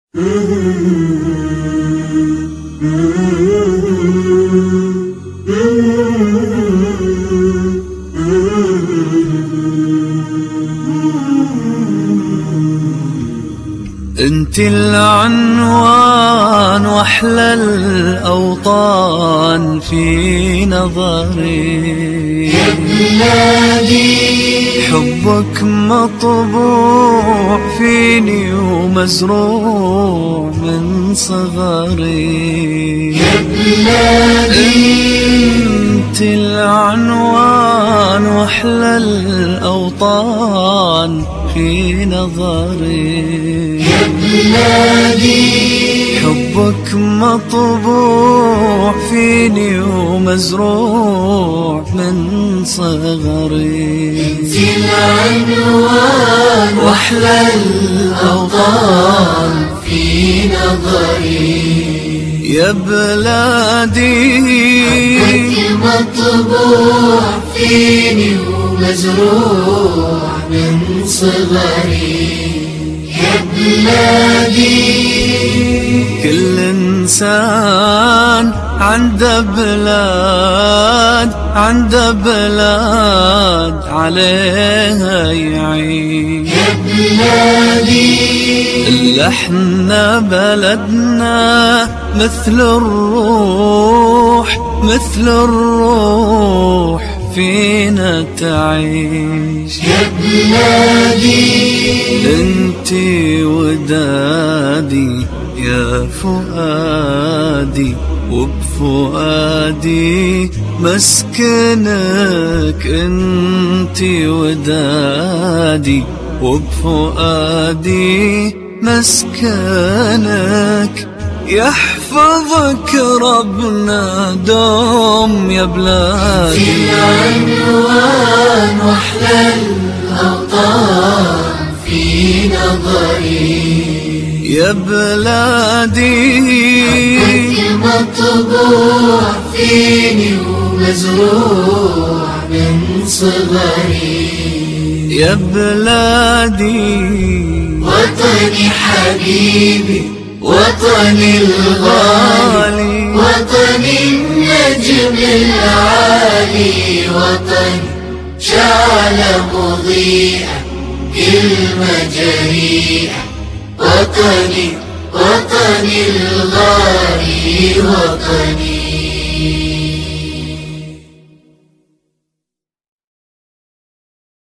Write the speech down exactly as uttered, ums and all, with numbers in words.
انت العنوان واحلى الاوطان في نظري يا بلادي، حبك مطبوع فيني ومزروع من صغري. يا بلادي، انت العنوان واحلى الاوطان في نظري. يا بلادي، حبك مطبوع فيني ومزروع من صغري. انت العنوان واحلى الاوطان في نظري. يا بلادي، حبك مطبوع فيني ومزروع من صغري. يا بلادي، كل إنسان عنده بلاد، عنده بلاد عليها يعيش. يا بلادي، إلا احنا بلدنا مثل الروح، مثل الروح فينا تعيش. يا بلادي، انتي ودادي يا فؤادي، وبفؤادي مسكنك. انتي ودادي وبفؤادي مسكنك. يحفظك ربنا دوم يا بلادي. في العنوان واحلى الاوطان في نظري. يا بلادي، حبك مطبوع فيني ومزروع من صغري. يا بلادي، وطني حبيبي، وطني الغالي، وطني النجم العالي، وطني شعلة مضيئة كلمة جريئة. وطني وطني الغالي، وطني